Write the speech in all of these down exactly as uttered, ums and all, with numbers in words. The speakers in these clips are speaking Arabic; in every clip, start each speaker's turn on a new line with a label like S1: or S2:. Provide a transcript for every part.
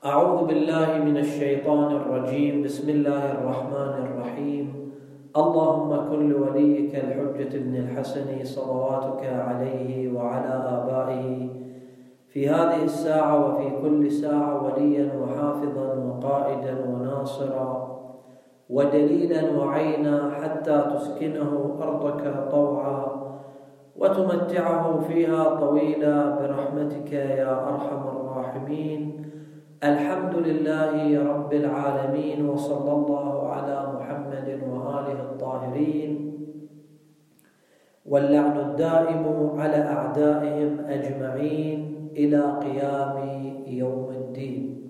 S1: أعوذ بالله من الشيطان الرجيم. بسم الله الرحمن الرحيم. اللهم كن لوليك الحجة بن الحسن صلواتك عليه وعلى آبائه في هذه الساعة وفي كل ساعة وليا وحافظا وقائدا وناصرا ودليلا وعينا حتى تسكنه أرضك طوعا وتمتعه فيها طويلا برحمتك يا أرحم الراحمين. الحمد لله رب العالمين، وصلى الله على محمد وآله الطاهرين، واللعن الدائم على أعدائهم أجمعين إلى قيام يوم الدين.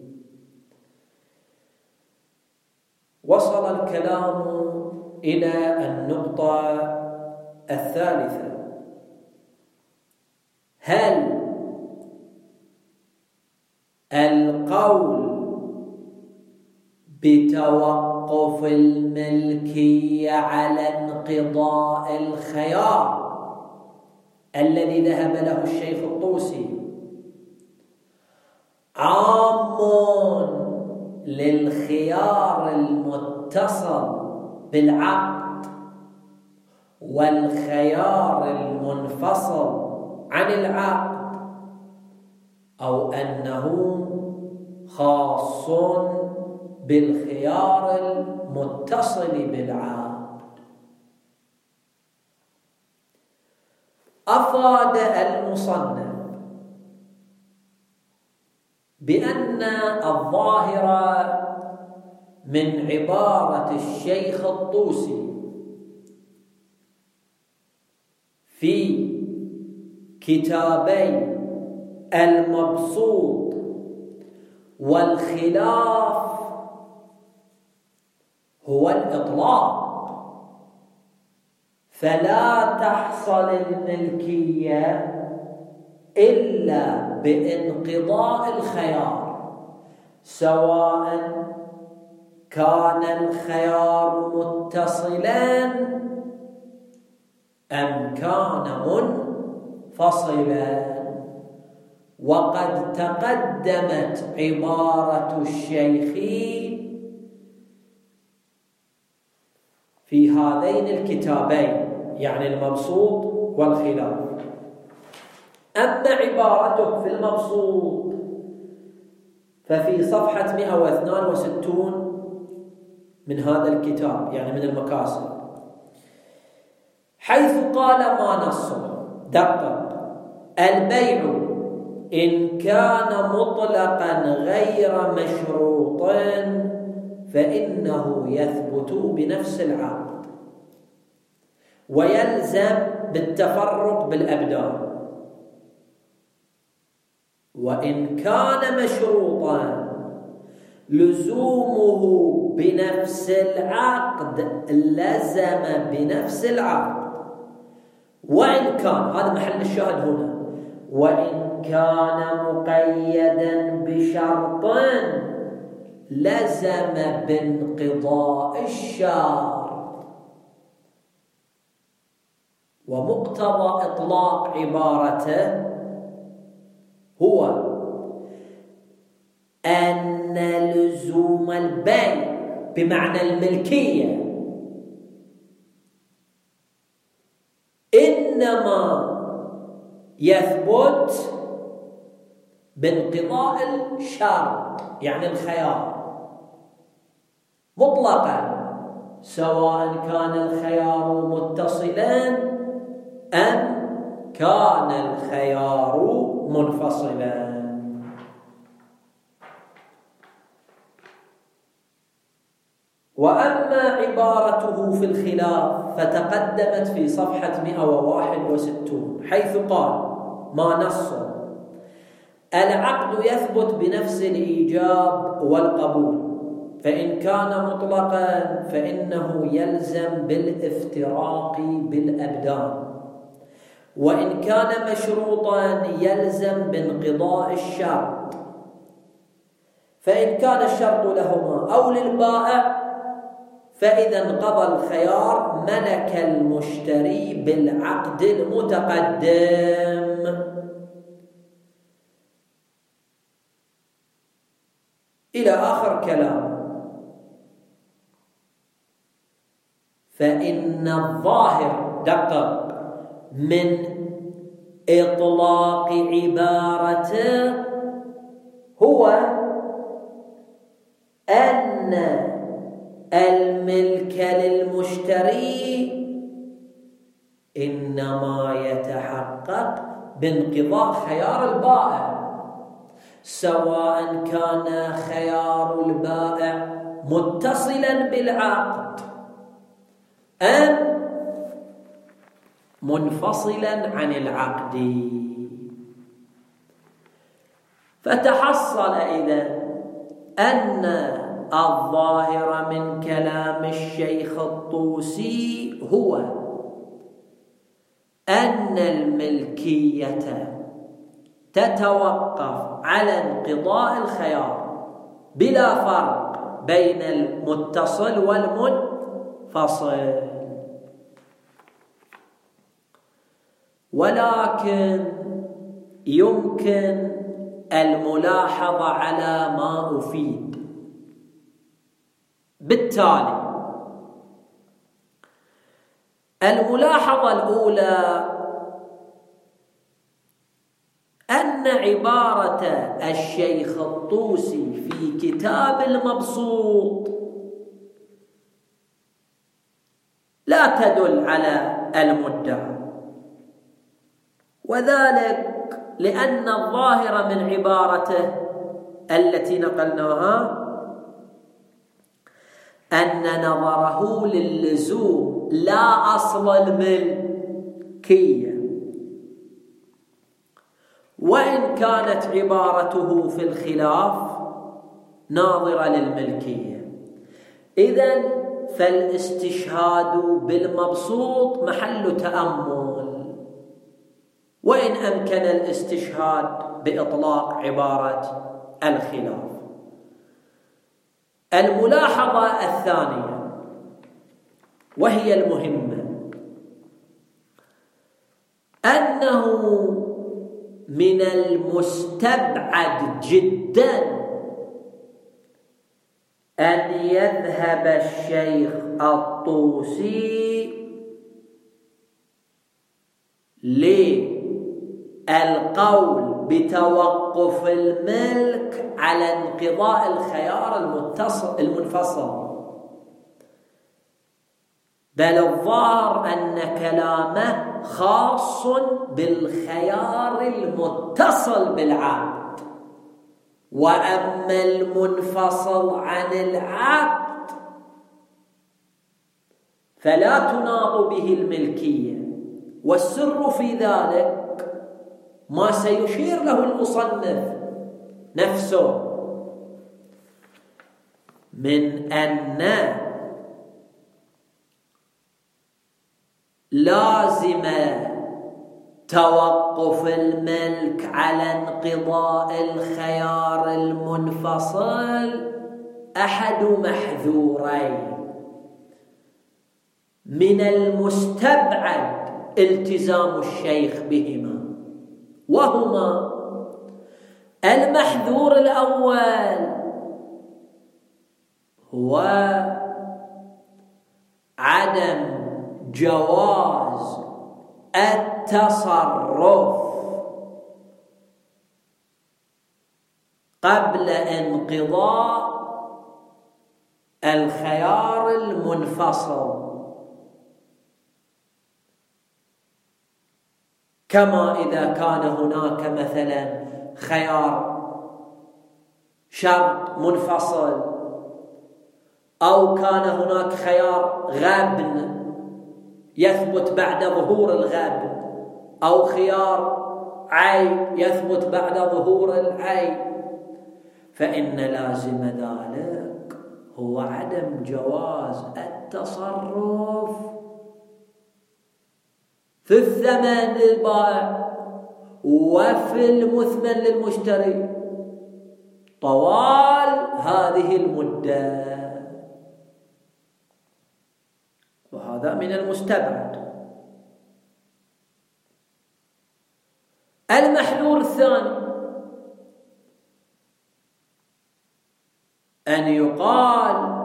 S1: وصل الكلام إلى النقطة الثالثة: هل القول بتوقف الملكية على انقضاء الخيار الذي ذهب له الشيخ الطوسي عام للخيار المتصل بالعقد والخيار المنفصل عن العقد، أو أنه خاص بالخيار المتصل بالعقد؟ أفاد المصنف بأن الظاهر من عبارة الشيخ الطوسي في كتابي المبسوط والخلاف هو الإطلاق، فلا تحصل الملكية إلا بانقضاء الخيار، سواء كان الخيار متصلا أم كان منفصلا. وقد تقدمت عبارة الشيخ في هذين الكتابين، يعني المبسوط والخلاف. أما عبارته في المبسوط ففي صفحة مئة واثنين وستين من هذا الكتاب، يعني من المكاسب، حيث قال ما نصه: دقق: البيع إن كان مطلقا غير مشروط فإنه يثبت بنفس العقد ويلزم بالتفرق بالأبدان، وإن كان مشروطا لزومه بنفس العقد لزم بنفس العقد، وإن كان، هذا محل الشاهد هنا، وإن كان مقيدا بشرط لزم بانقضاء الشرط. ومقتضى إطلاق عبارته هو أن لزوم البيع بمعنى الملكية إنما يثبت بانقضاء الشرط، يعني الخيار مطلقا، سواء كان الخيار متصلا أم كان الخيار منفصلا. وأما عبارته في الخلاف فتقدمت في صفحة مئة وواحد وستين، حيث قال ما نصه: العقد يثبت بنفس الإيجاب والقبول، فإن كان مطلقا فإنه يلزم بالافتراق بالأبدان، وإن كان مشروطا يلزم بانقضاء الشرط، فإن كان الشرط لهما أو للبائع فإذا انقضى الخيار ملك المشتري بالعقد المتقدم. إلى آخر كلام. فإن الظاهر دقق من إطلاق عبارته هو أن الملك للمشتري إنما يتحقق بانقضاء خيار البائع، سواء كان خيار البائع متصلا بالعقد أم منفصلا عن العقد. فتحصل إذن أن الظاهر من كلام الشيخ الطوسي هو أن الملكية تتوقف على انقضاء الخيار بلا فرق بين المتصل والمنفصل. ولكن يمكن الملاحظة على ما أفيد. بالتالي الملاحظة الأولى أن عبارة الشيخ الطوسي في كتاب المبسوط لا تدل على المدعى، وذلك لأن الظاهر من عبارته التي نقلناها أن نظره للزوم لا أصل الملكية، وإن كانت عبارته في الخلاف ناظرة للملكية. إذن فالاستشهاد بالمبسوط محل تأمل، وإن أمكن الاستشهاد بإطلاق عبارة الخلاف. الملاحظة الثانية وهي المهمة أنه من المستبعد جدا أن يذهب الشيخ الطوسي للقول بتوقف الملك على انقضاء الخيار المتصل المنفصل، بل الظاهر أن كلامه خاص بالخيار المتصل بالعقد، وأما المنفصل عن العقد فلا تناط به الملكية. والسر في ذلك ما سيشير له المصنف نفسه من أن لازم توقف الملك على انقضاء الخيار المنفصل أحد محذورين من المستبعد التزام الشيخ بهما، وهما: المحذور الأول هو عدم جواز التصرف قبل انقضاء الخيار المنفصل، كما إذا كان هناك مثلا خيار شرط منفصل، أو كان هناك خيار غبن يثبت بعد ظهور الغبن، أو خيار عيب يثبت بعد ظهور العيب، فإن لازم ذلك هو عدم جواز التصرف في الثمن للبائع وفي المثمن للمشتري طوال هذه المدة، وهذا من المستبعد. المحذور الثاني أن يقال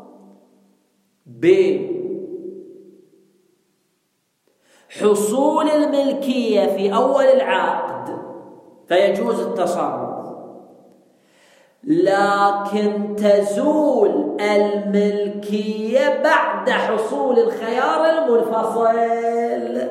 S1: بحصول الملكية في أول العقد فيجوز التصرف، لكن تزول الملكية بعد حصول الخيار المنفصل.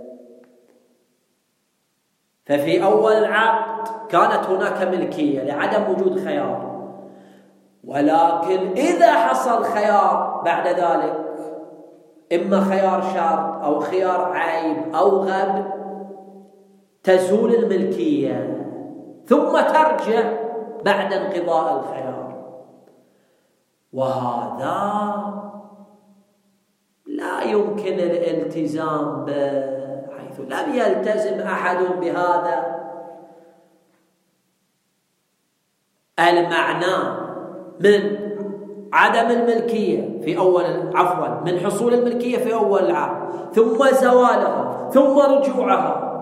S1: ففي أول العقد كانت هناك ملكية لعدم وجود خيار، ولكن إذا حصل خيار بعد ذلك، إما خيار شرط أو خيار عيب أو غبن، تزول الملكية ثم ترجع بعد انقضاء الخيار. وهذا لا يمكن الالتزام به، حيث لم يلتزم أحد بهذا المعنى من عدم الملكية في أول عفوا من حصول الملكية في أول العقد ثم زوالها ثم رجوعها،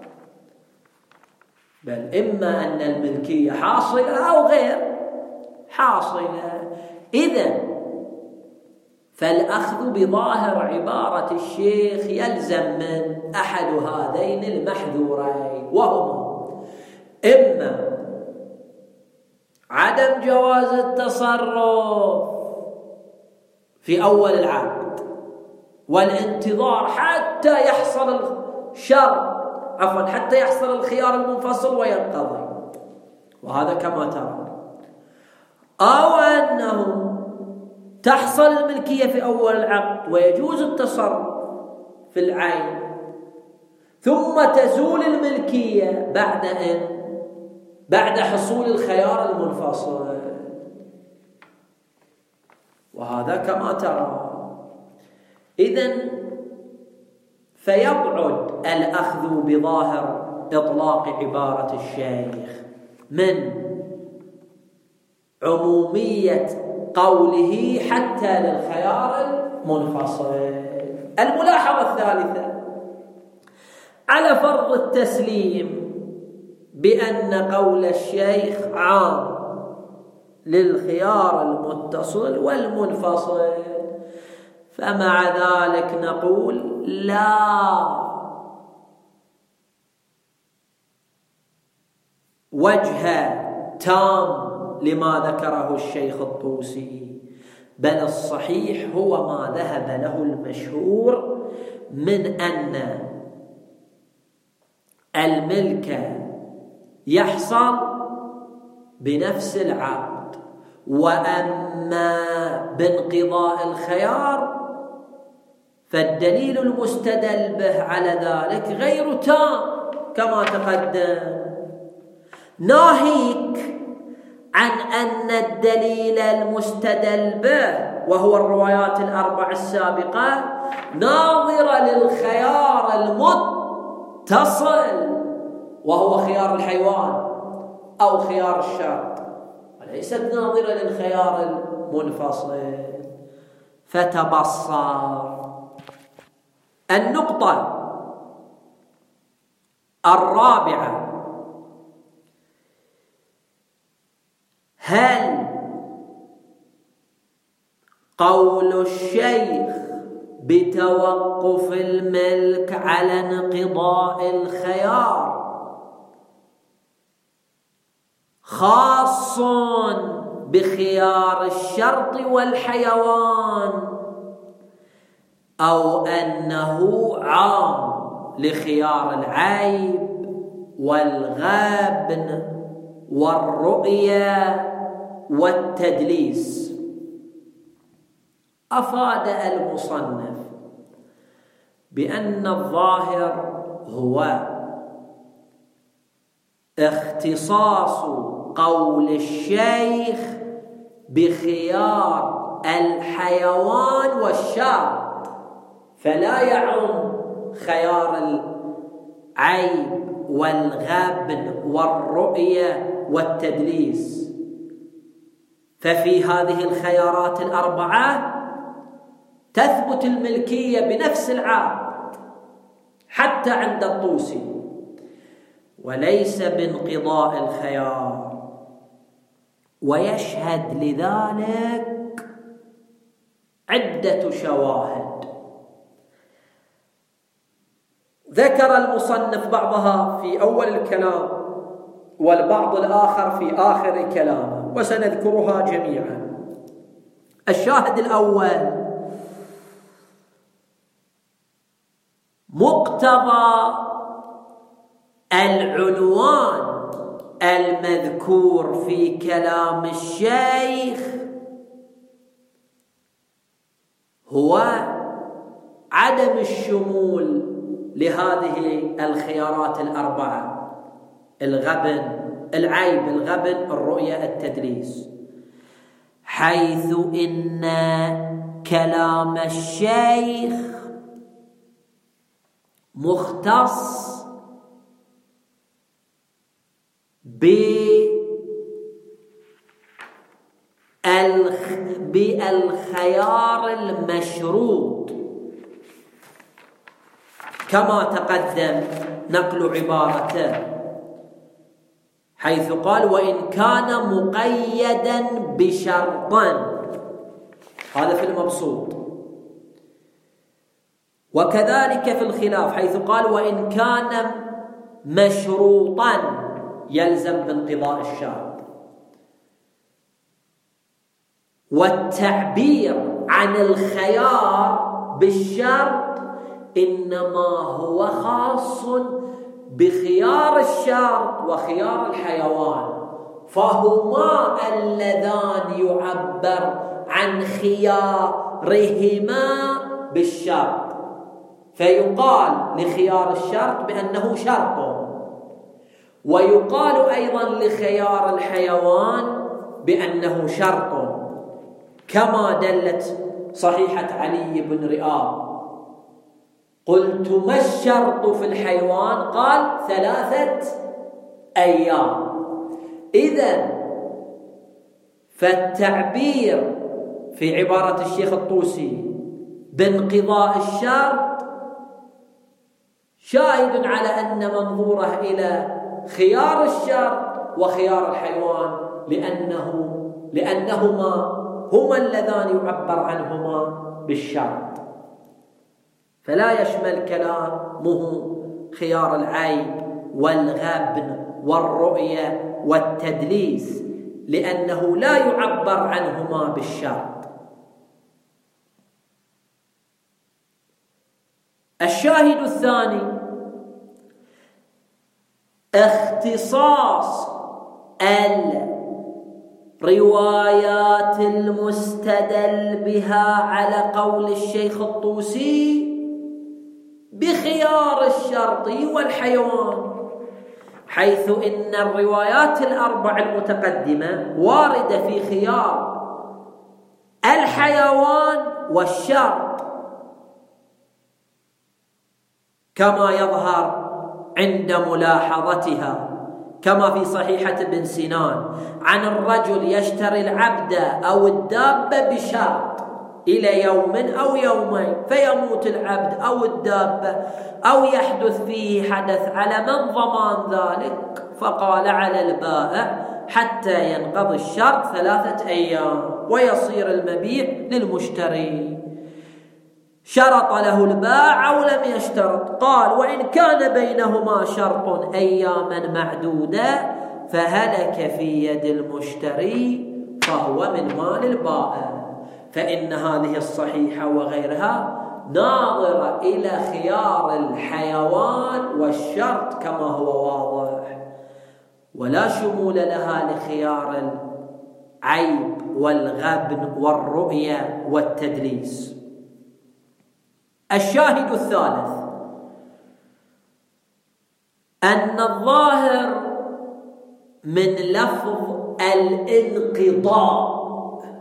S1: بل إما أن الملكية حاصلة أو غير حاصلة. إذن فالأخذ بظاهر عبارة الشيخ يلزم من أحد هذين المحذورين، وهما إما عدم جواز التصرف في أول العقد والانتظار حتى يحصل الشرط عفوا حتى يحصل الخيار المنفصل وينقضي، وهذا كما ترى، أو أنه تحصل الملكية في أول العقد ويجوز التصرف في العين، ثم تزول الملكية بعد أن بعد حصول الخيار المنفصل، وهذا كما ترى. إذن فيبعد الأخذ بظاهر إطلاق عبارة الشيخ من عمومية قوله حتى للخيار المنفصل. الملاحظة الثالثة: على فرض التسليم بأن قول الشيخ عام للخيار المتصل والمنفصل، فمع ذلك نقول لا وجه تام لما ذكره الشيخ الطوسي، بل الصحيح هو ما ذهب له المشهور من أن الملك يحصل بنفس العقد، وأما بانقضاء الخيار فالدليل المستدل به على ذلك غير تام كما تقدم، ناهيك عن أن الدليل المستدل به وهو الروايات الأربع السابقة ناظرة للخيار المتصل وهو خيار الحيوان أو خيار الشرط، وليست ناظرة للخيار المنفصل. فتبصر. النقطة الرابعة: هل قول الشيخ بتوقف الملك على انقضاء الخيار خاص بخيار الشرط والحيوان، أو أنه عام لخيار العيب والغبن والرؤية والتدليس؟ أفاد المصنف بأن الظاهر هو اختصاص قول الشيخ بخيار الحيوان والشرط، فلا يعم خيار العيب والغبن والرؤية والتدليس. ففي هذه الخيارات الأربعة تثبت الملكية بنفس العقد حتى عند الطوسي، وليس بانقضاء الخيار. ويشهد لذلك عدة شواهد. ذكر المصنف بعضها في أول الكلام والبعض الآخر في آخر كلامه، وسنذكرها جميعا. الشاهد الأول: مقتضى العنوان المذكور في كلام الشيخ هو عدم الشمول لهذه الخيارات الأربعة: الغبن، العيب، الغبن، الرؤية، التدليس، حيث إن كلام الشيخ مختص بالخيار المشروط، كما تقدم نقل عبارته، حيث قال: وإن كان مقيدا بشرطا، هذا في المبسوط. وكذلك في الخلاف، حيث قال: وإن كان مشروطا يلزم بانقضاء الشرط. والتعبير عن الخيار بالشرط إنما هو خاص بخيار الشرط وخيار الحيوان، فهما اللذان يعبر عن خيارهما بالشرط، فيقال لخيار الشرط بأنه شرط، ويقال أيضا لخيار الحيوان بأنه شرط، كما دلت صحيحة علي بن رئاب: قلت ما الشرط في الحيوان؟ قال: ثلاثة أيام. إذن فالتعبير في عبارة الشيخ الطوسي بانقضاء الشرط شاهد على أن منظوره إلى خيار الشرط وخيار الحيوان، لأنه لأنهما هما اللذان يعبر عنهما بالشرط، فلا يشمل كلامه خيار العيب والغبن والرؤية والتدليس، لأنه لا يعبر عنهما بالشرط. الشاهد الثاني: اختصاص الروايات المستدل بها على قول الشيخ الطوسي بخيار الشرط والحيوان، حيث إن الروايات الأربع المتقدمة واردة في خيار الحيوان والشرط، كما يظهر عند ملاحظتها، كما في صحيحة ابن سنان عن الرجل يشتري العبد أو الدابة بشرط إلى يوم أو يومين، فيموت العبد أو الدابة أو يحدث فيه حدث، على من ضمان ذلك؟ فقال: على البائع حتى ينقضي الشرط ثلاثة أيام ويصير المبيع للمشتري. شرط له البائع أو لم يشترط؟ قال: وإن كان بينهما شرط أياما معدودة فهلك في يد المشتري فهو من مال البائع. فإن هذه الصحيحة وغيرها ناظرة إلى خيار الحيوان والشرط كما هو واضح، ولا شمول لها لخيار العيب والغبن والرؤية والتدليس. الشاهد الثالث: أن الظاهر من لفظ الانقضاء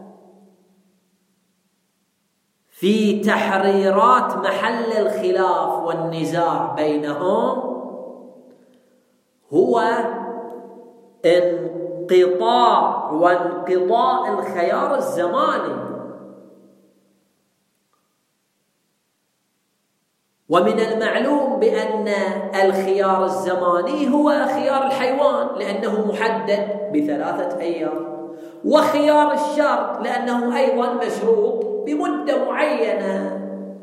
S1: في تحريرات محل الخلاف والنزاع بينهم هو انقطاع وانقضاء الخيار الزماني، ومن المعلوم بأن الخيار الزماني هو خيار الحيوان لأنه محدد بثلاثة أيام، وخيار الشرط لأنه أيضا مشروط بمدة معينة.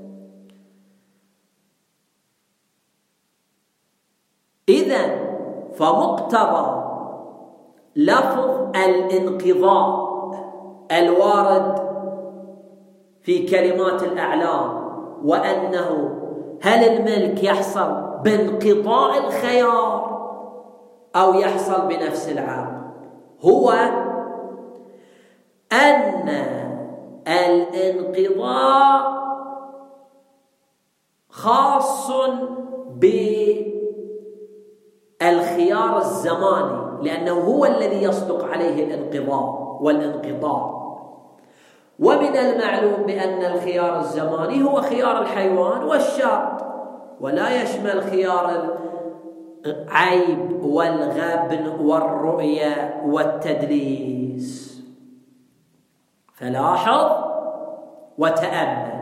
S1: إذن فمقتضى لفظ الانقضاء الوارد في كلمات الأعلام، وأنه هل الملك يحصل بانقضاء الخيار أو يحصل بنفس العام، هو أن الانقضاء خاص بالخيار الزماني، لأنه هو الذي يصدق عليه الانقضاء والانقضاء. ومن المعلوم بأن الخيار الزماني هو خيار الحيوان والشرط، ولا يشمل خيار العيب والغبن والرؤية والتدليس. فلاحظ وتأمل.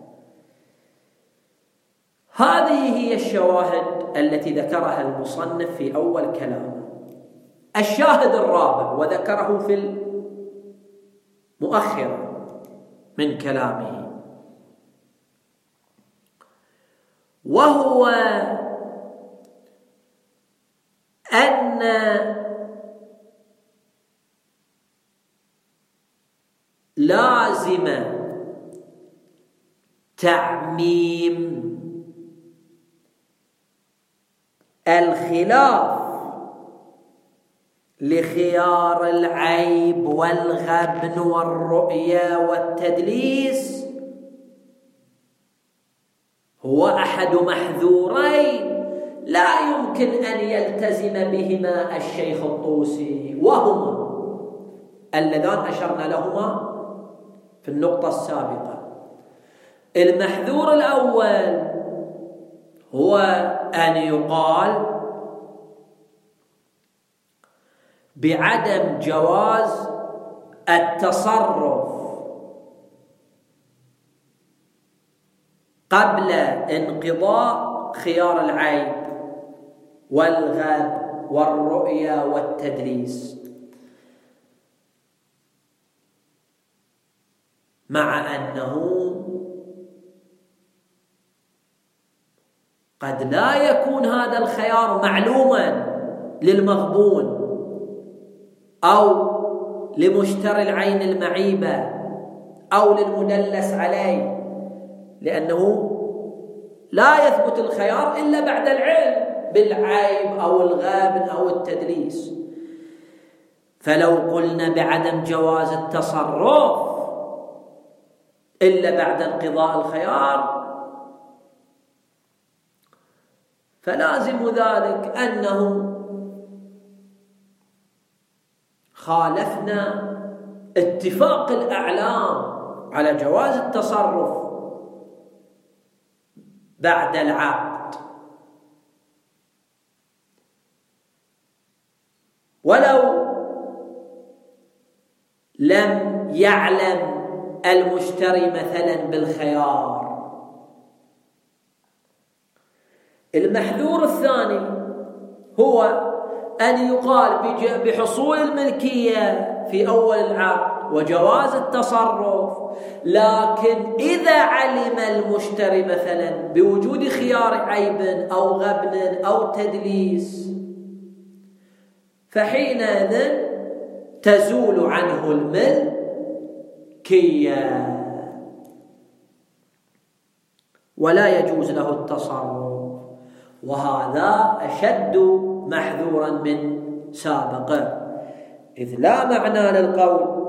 S1: هذه هي الشواهد التي ذكرها المصنف في أول كلامه. الشاهد الرابع وذكره في المؤخرة من كلامه، وهو أن لازم تعميم الخلاف لخيار العيب والغبن والرؤية والتدليس هو أحد محذورين لا يمكن أن يلتزم بهما الشيخ الطوسي، وهما اللذان أشرنا لهما في النقطة السابقة. المحذور الأول هو أن يقال بعدم جواز التصرف قبل انقضاء خيار العيب والغب والرؤية والتدليس، مع أنه قد لا يكون هذا الخيار معلوما للمغبون أو لمشتري العين المعيبة أو للمدلس عليه، لأنه لا يثبت الخيار إلا بعد العلم بالعيب أو الغابن أو التدليس. فلو قلنا بعدم جواز التصرف إلا بعد انقضاء الخيار فلازم ذلك أنه خالفنا اتفاق الأعلام على جواز التصرف بعد العقد. ولو لم يعلم المشتري مثلا بالخيار. المحذور الثاني هو أن يقال بحصول الملكية في أول العقد وجواز التصرف، لكن إذا علم المشتري مثلا بوجود خيار عيب أو غبن أو تدليس فحينئذ تزول عنه الملكية ولا يجوز له التصرف، وهذا أشد محذورا من سابقه، إذ لا معنى للقول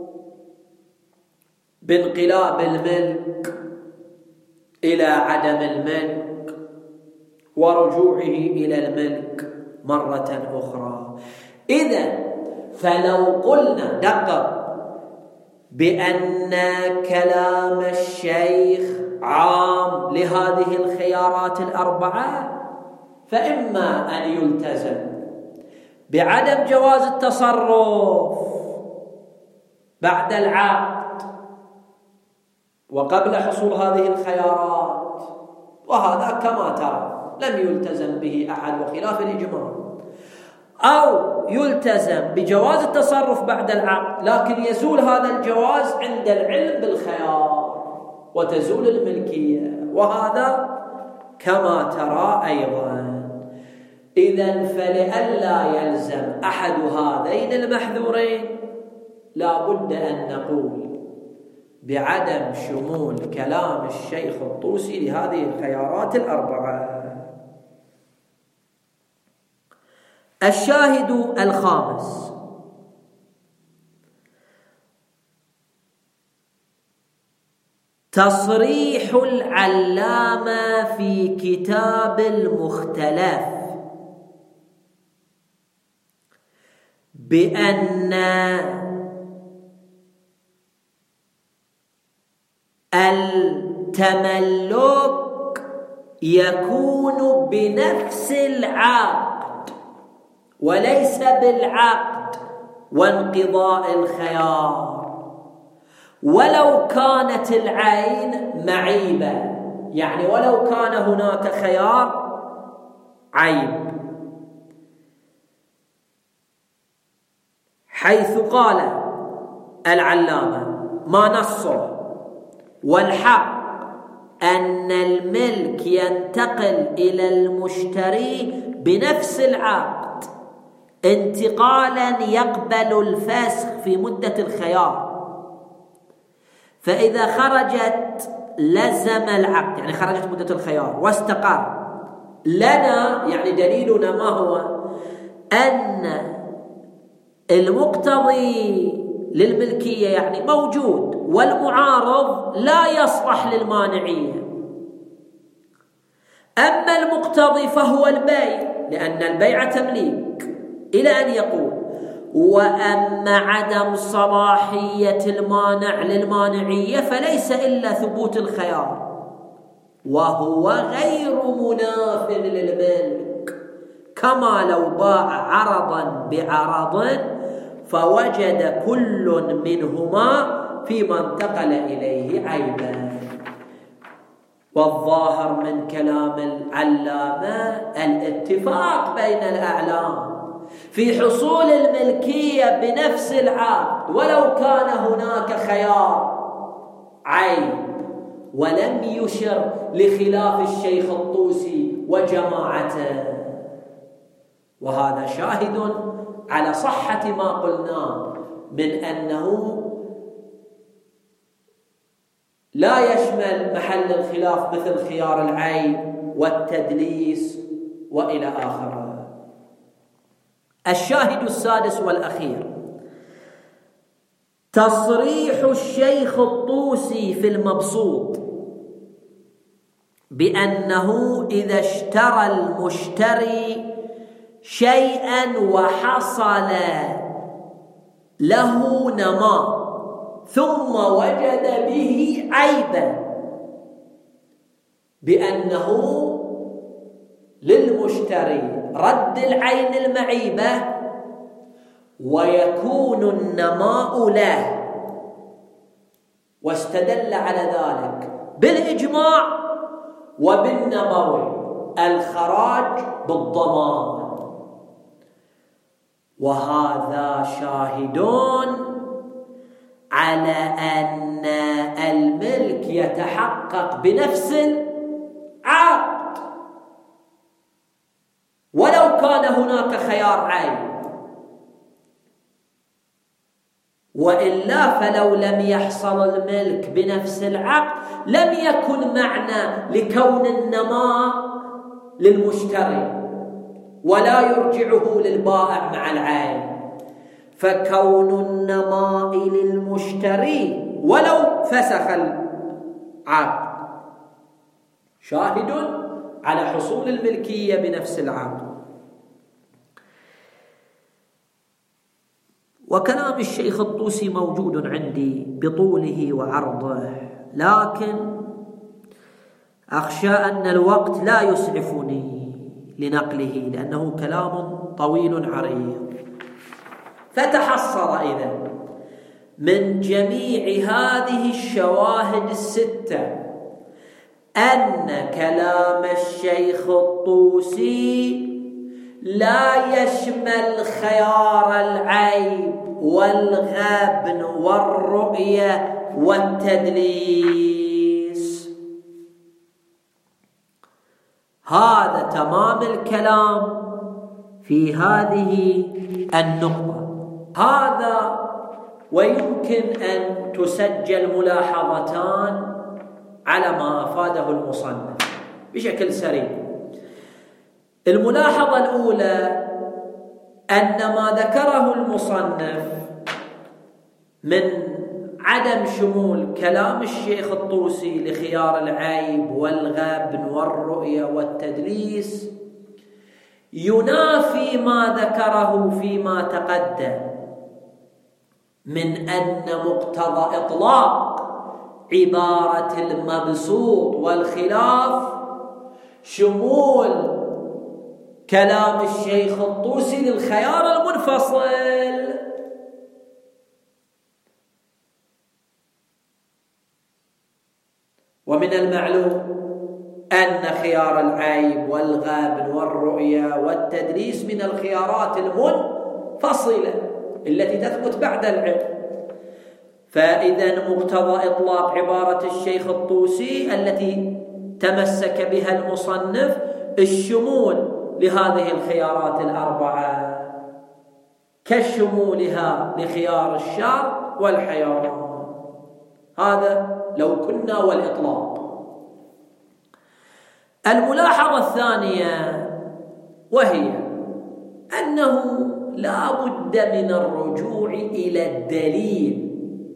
S1: بانقلاب الملك إلى عدم الملك ورجوعه إلى الملك مرة أخرى. إذن فلو قلنا دقق بأن كلام الشيخ عام لهذه الخيارات الأربعة فإما أن يلتزم بعدم جواز التصرف بعد العقد وقبل حصول هذه الخيارات، وهذا كما ترى لم يلتزم به أحد وخلاف الإجماع، أو يلتزم بجواز التصرف بعد العقد، لكن يزول هذا الجواز عند العلم بالخيار وتزول الملكية، وهذا كما ترى أيضا. إذن فلئلا يلزم أحد هذين المحذورين لا بد أن نقول بعدم شمول كلام الشيخ الطوسي لهذه الخيارات الأربعة. الشاهد الخامس: تصريح العلامة في كتاب المختلف بأن التملك يكون بنفس العقد وليس بالعقد وانقضاء الخيار، ولو كانت العين معيبة، يعني ولو كان هناك خيار عيب، حيث قال العلامة ما نصه: والحق أن الملك ينتقل إلى المشتري بنفس العقد انتقالا يقبل الفسخ في مدة الخيار، فإذا خرجت لزم العقد، يعني خرجت مدة الخيار واستقر لنا، يعني دليلنا ما هو؟ أن المقتضي للملكية يعني موجود، والمعارض لا يصلح للمانعية. أما المقتضي فهو البيع، لأن البيع تمليك، إلى أن يقول: وأما عدم صلاحية المانع للمانعية فليس إلا ثبوت الخيار، وهو غير مناف للملك، كما لو باع عرضا بعرض فوجد كل منهما فيما انتقل إليه عيبا. والظاهر من كلام العلامة الاتفاق بين الأعلام في حصول الملكية بنفس العقد ولو كان هناك خيار عيب، ولم يشر لخلاف الشيخ الطوسي وجماعته. وهذا شاهد على صحة ما قلناه من أنه لا يشمل محل الخلاف مثل خيار العيب والتدليس وإلى آخره. الشاهد السادس والأخير: تصريح الشيخ الطوسي في المبسوط بأنه إذا اشترى المشتري شيئا وحصل له نماء ثم وجد به عيبا، بأنه للمشتري رد العين المعيبة ويكون النماء له، واستدل على ذلك بالإجماع وبالنبوي الخراج بالضمان. وهذا شاهدون على أن الملك يتحقق بنفس العقد ولو كان هناك خيار عين، وإلا فلو لم يحصل الملك بنفس العقد لم يكن معنى لكون النماء للمشتري ولا يرجعه للبائع مع العين، فكون النماء للمشتري ولو فسخ العقد شاهد على حصول الملكية بنفس العقد. وكلام الشيخ الطوسي موجود عندي بطوله وعرضه، لكن أخشى أن الوقت لا يسعفني لنقله لأنه كلام طويل عريض. فتحصل إذن من جميع هذه الشواهد الستة أن كلام الشيخ الطوسي لا يشمل خيار العيب والغبن والرؤية والتدليس. هذا تمام الكلام في هذه النقطة. هذا ويمكن أن تسجل ملاحظتان على ما أفاده المصنف بشكل سريع. الملاحظة الأولى أن ما ذكره المصنف من عدم شمول كلام الشيخ الطوسي لخيار العيب والغبن والرؤية والتدليس ينافي ما ذكره فيما تقدم من أن مقتضى إطلاق عبارة المبسوط والخلاف شمول كلام الشيخ الطوسي للخيار المنفصل. ومن المعلوم أن خيار العيب والغبن والرؤية والتدليس من الخيارات المنفصلة التي تثبت بعد العلم. فإذا مقتضى إطلاق عبارة الشيخ الطوسي التي تمسك بها المصنف الشمول لهذه الخيارات الأربعة كشمولها لخيار الشر والحيوان. هذا لو كنا والإطلاق. الملاحظة الثانية وهي أنه لا بد من الرجوع إلى الدليل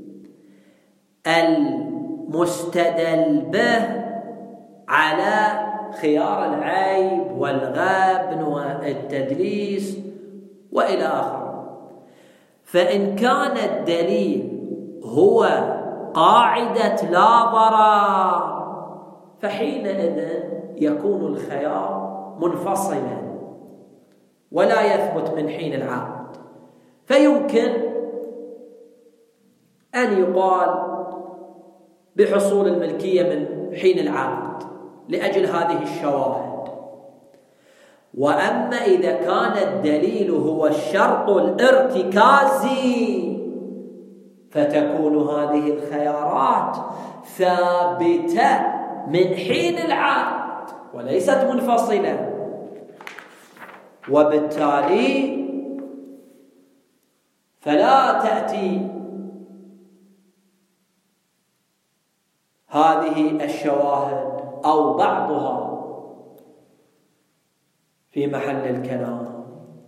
S1: المستدل به على خيار العيب والغبن والتدليس وإلى آخره. فإن كان الدليل هو قاعدة لا ضرر فحينئذ يكون الخيار منفصلا ولا يثبت من حين العقد. فيمكن أن يقال بحصول الملكية من حين العقد لأجل هذه الشواهد. وأما إذا كان الدليل هو الشرط الارتكازي فتكون هذه الخيارات ثابتة من حين العقد وليست منفصلة، وبالتالي فلا تأتي هذه الشواهد أو بعضها في محل الكلام.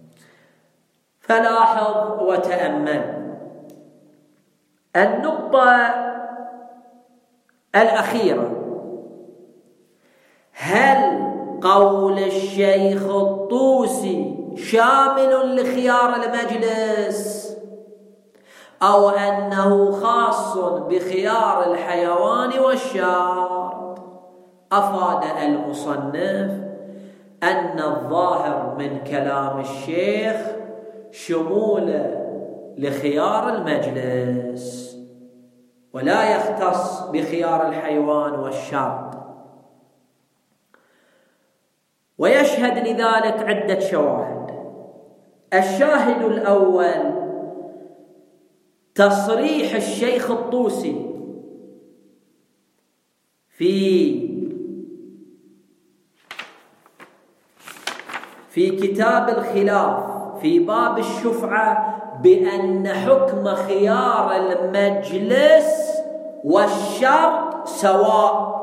S1: فلاحظ وتأمل النقطة الأخيرة. هل قول الشيخ الطوسي شامل لخيار المجلس أو أنه خاص بخيار الحيوان والشرط؟ أفاد المصنف أن الظاهر من كلام الشيخ شمول لخيار المجلس ولا يختص بخيار الحيوان والشرط. ويشهد لذلك عدة شواهد. الشاهد الأول تصريح الشيخ الطوسي في في كتاب الخلاف في باب الشفعة بأن حكم خيار المجلس والشرط سواء،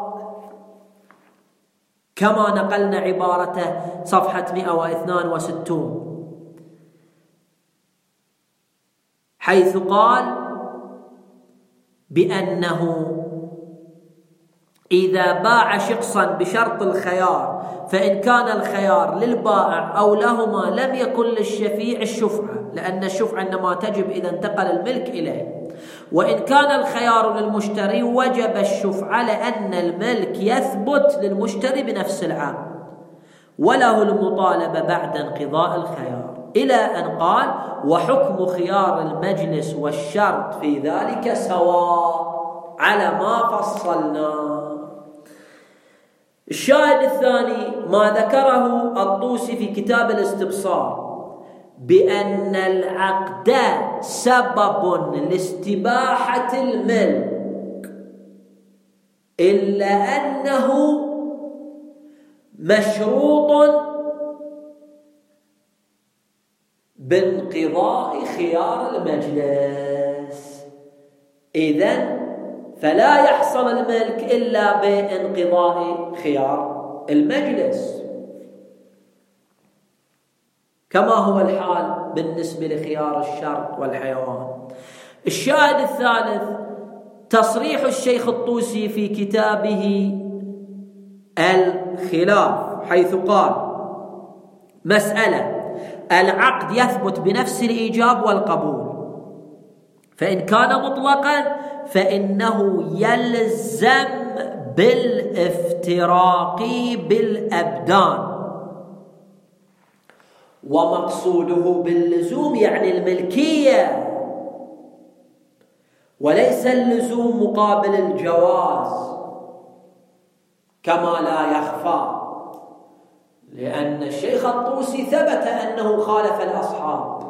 S1: كما نقلنا عبارته صفحة مئة واثنين وستين، حيث قال بأنه إذا باع شخصا بشرط الخيار فإن كان الخيار للبائع أو لهما لم يكن للشفيع الشفعة، لأن الشفعة إنما تجب إذا انتقل الملك إليه. وإن كان الخيار للمشتري وجب الشفعة لأن الملك يثبت للمشتري بنفس العام وله المطالبة بعد انقضاء الخيار، إلى أن قال وحكم خيار المجلس والشرط في ذلك سواء على ما فصلنا. الشاهد الثاني ما ذكره الطوسي في كتاب الاستبصار بأن العقد سبب لاستباحة الملك، إلا أنه مشروط بانقضاء خيار المجلس. إذن فلا يحصل الملك إلا بانقضاء خيار المجلس، كما هو الحال بالنسبة لخيار الشرط والحيوان. الشاهد الثالث تصريح الشيخ الطوسي في كتابه الخلاف، حيث قال: مسألة العقد يثبت بنفس الإيجاب والقبول، فإن كان مطلقا فإنه يلزم بالافتراق بالأبدان، ومقصوده باللزوم يعني الملكية، وليس اللزوم مقابل الجواز كما لا يخفى، لأن الشيخ الطوسي ثبت أنه خالف الأصحاب،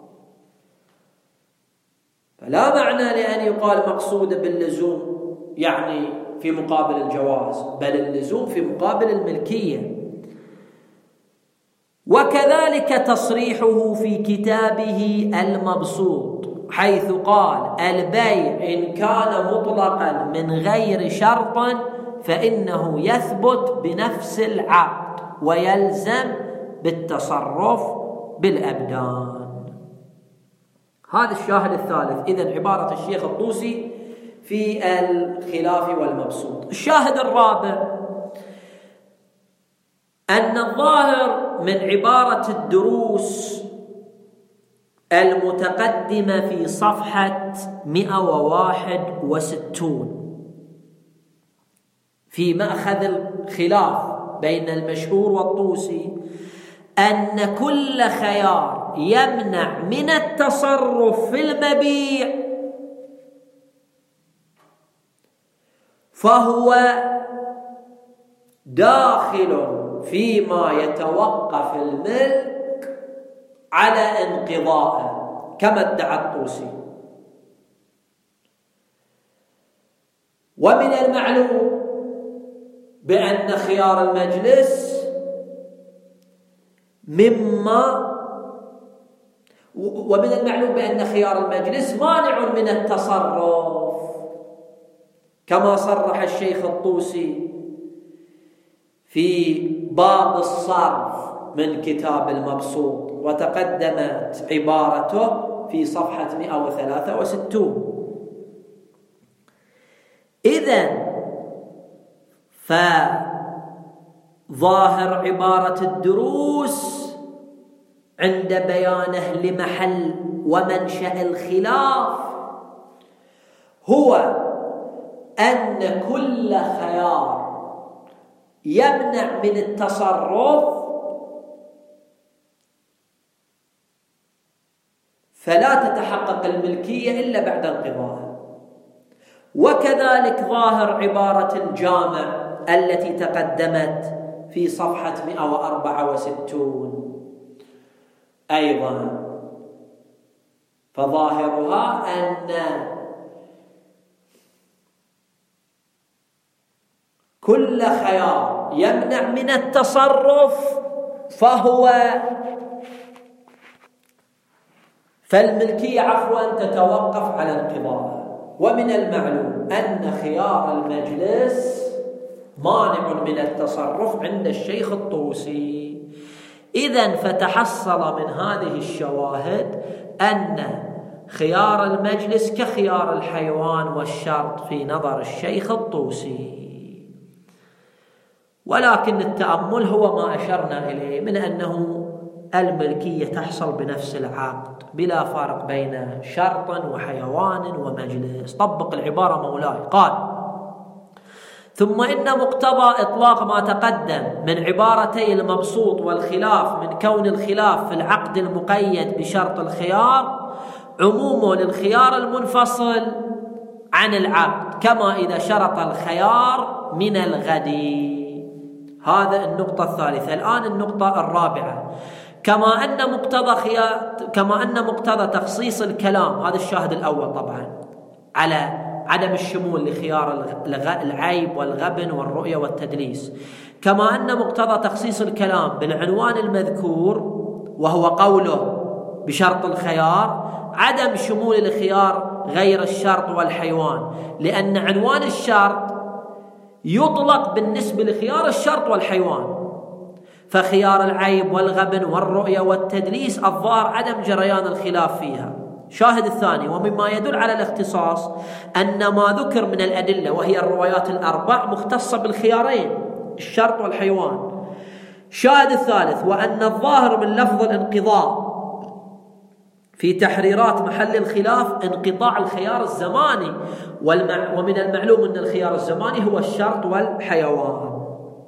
S1: فلا معنى لأن يقال مقصود باللزوم يعني في مقابل الجواز، بل اللزوم في مقابل الملكية. وكذلك تصريحه في كتابه المبسوط، حيث قال: البيع إن كان مطلقا من غير شرط فإنه يثبت بنفس العقد ويلزم بالتصرف بالأبدان. هذا الشاهد الثالث. إذن عبارة الشيخ الطوسي في الخلاف والمبسوط. الشاهد الرابع أن الظاهر من عبارة الدروس المتقدمة في صفحة مئة وواحد وستون في مأخذ الخلاف بين المشهور والطوسي أن كل خيار يمنع من التصرف في المبيع فهو داخل فيما يتوقف الملك على انقضائه، كما ادعى الطوسي. ومن المعلوم بأن خيار المجلس مما ومن المعلوم بأن خيار المجلس مانع من التصرف، كما صرح الشيخ الطوسي في باب الصرف من كتاب المبسوط، وتقدمت عبارته في صفحة مئة وثلاثة وستون. إذن فظاهر عبارة الدروس عند بيانه لمحل ومنشأ الخلاف هو أن كل خيار يمنع من التصرف فلا تتحقق الملكية إلا بعد انقضائها. وكذلك ظاهر عبارة الجامع التي تقدمت في صفحة مئة وأربعة وستون أيضا، فظاهرها أن كل خيار يمنع من التصرف فهو فالملكية عفوا تتوقف على انقضائها. ومن المعلوم أن خيار المجلس مانع من التصرف عند الشيخ الطوسي. إذن فتحصل من هذه الشواهد أن خيار المجلس كخيار الحيوان والشرط في نظر الشيخ الطوسي. ولكن التأمل هو ما أشرنا إليه من أنه الملكية تحصل بنفس العقد بلا فرق بين شرط وحيوان ومجلس. طبق العبارة مولاي. قال: ثم إن مقتضى إطلاق ما تقدم من عبارتي المبسوط والخلاف من كون الخلاف في العقد المقيد بشرط الخيار عمومه للخيار المنفصل عن العقد، كما إذا شرط الخيار من الغد. هذا النقطة الثالثة. الآن النقطة الرابعة، كما أن مقتضى خيار كما أن مقتضى تخصيص الكلام، هذا الشاهد الأول طبعا على عدم الشمول لخيار العيب والغبن والرؤية والتدليس، كما أن مقتضى تخصيص الكلام بالعنوان المذكور وهو قوله بشرط الخيار عدم شمول الخيار غير الشرط والحيوان، لأن عنوان الشرط يطلق بالنسبة لخيار الشرط والحيوان، فخيار العيب والغبن والرؤية والتدليس الظاهر عدم جريان الخلاف فيها. شاهد الثاني، ومما يدل على الاختصاص أن ما ذكر من الأدلة وهي الروايات الأربع مختصة بالخيارين الشرط والحيوان. شاهد الثالث، وأن الظاهر من لفظ الانقضاء في تحريرات محل الخلاف انقطاع الخيار الزماني، ومن المعلوم أن الخيار الزماني هو الشرط والحيوان.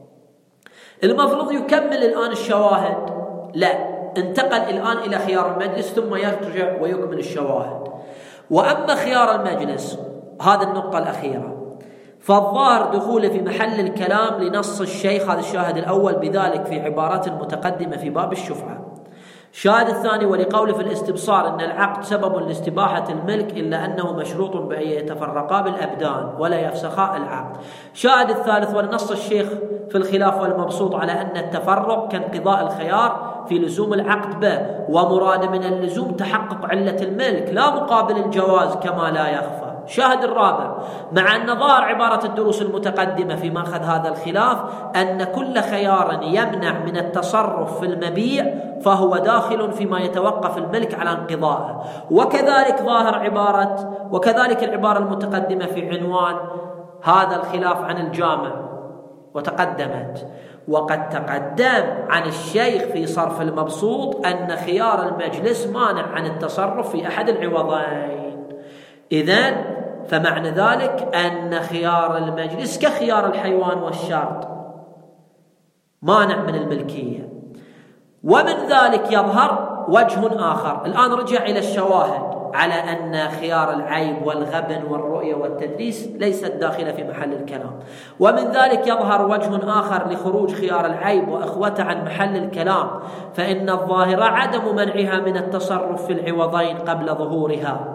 S1: المفروض يكمل الآن الشواهد، لا، انتقل الآن إلى خيار المجلس ثم يرجع ويكمل الشواهد. وأما خيار المجلس، هذا النقطة الأخيرة، فالظاهر دخوله في محل الكلام لنص الشيخ، هذا الشاهد الأول، بذلك في عبارات متقدمة في باب الشفعة. الشاهد الثاني، ولقوله في الاستبصار أن العقد سبب لاستباحة الملك إلا أنه مشروط بأن يتفرقا بالأبدان ولا يفسخا العقد. الشاهد الثالث، ولنص الشيخ في الخلاف والمبسوط على أن التفرق كانقضاء الخيار في لزوم العقد به، ومراد من اللزوم تحقق علة الملك لا مقابل الجواز كما لا يخفى. الشاهد الرابع، مع أن ظاهر عبارة الدروس المتقدمة في مأخذ هذا الخلاف أن كل خيار يمنع من التصرف في المبيع فهو داخل فيما يتوقف الملك على انقضائه، وكذلك ظاهر عبارة وكذلك العبارة المتقدمة في عنوان هذا الخلاف عن الجامع وتقدمت. وقد تقدم عن الشيخ في صرف المبسوط أن خيار المجلس مانع عن التصرف في أحد العوضين. إذن فمعنى ذلك أن خيار المجلس كخيار الحيوان والشرط مانع من الملكية. ومن ذلك يظهر وجه آخر، الآن رجع إلى الشواهد على أن خيار العيب والغبن والرؤية والتدليس ليست داخلة في محل الكلام. ومن ذلك يظهر وجه آخر لخروج خيار العيب وإخوته عن محل الكلام، فإن الظاهر عدم منعها من التصرف في العوضين قبل ظهورها،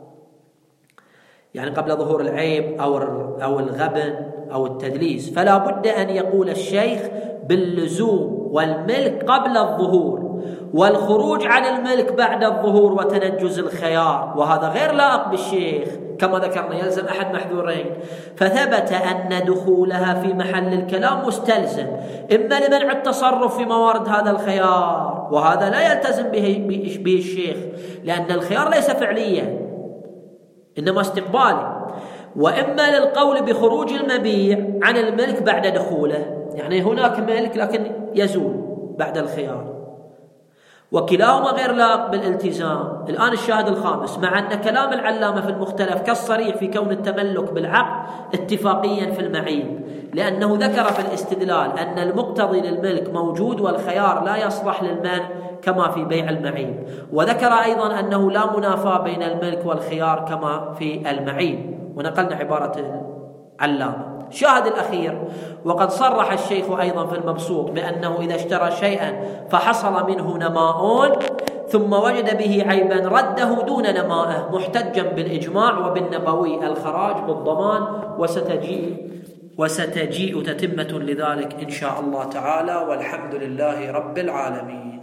S1: يعني قبل ظهور العيب أو أو الغبن أو التدليس، فلا بد أن يقول الشيخ باللزوم والملك قبل الظهور، والخروج عن الملك بعد الظهور وتنجز الخيار، وهذا غير لائق بالشيخ كما ذكرنا، يلزم أحد محذورين. فثبت أن دخولها في محل الكلام مستلزم إما لمنع التصرف في موارد هذا الخيار، وهذا لا يلتزم به, به الشيخ، لأن الخيار ليس فعليا إنما استقبالي، وإما للقول بخروج المبيع عن الملك بعد دخوله، يعني هناك ملك لكن يزول بعد الخيار، وكلاهما غير لائق بالالتزام. الآن الشاهد الخامس، مع أن كلام العلامة في المختلف كالصريح في كون التملك بالعقد اتفاقيا في المعيب، لأنه ذكر في الاستدلال أن المقتضي للملك موجود والخيار لا يصلح للمنع كما في بيع المعيب، وذكر أيضا أنه لا منافاة بين الملك والخيار كما في المعيب، ونقلنا عبارة العلامة. الشاهد الأخير، وقد صرح الشيخ أيضا في المبسوط بأنه إذا اشترى شيئا فحصل منه نماء ثم وجد به عيبا رده دون نمائه محتجا بالإجماع وبالنبوي الخراج بالضمان، وستجيء وستجيء تتمة لذلك إن شاء الله تعالى، والحمد لله رب العالمين.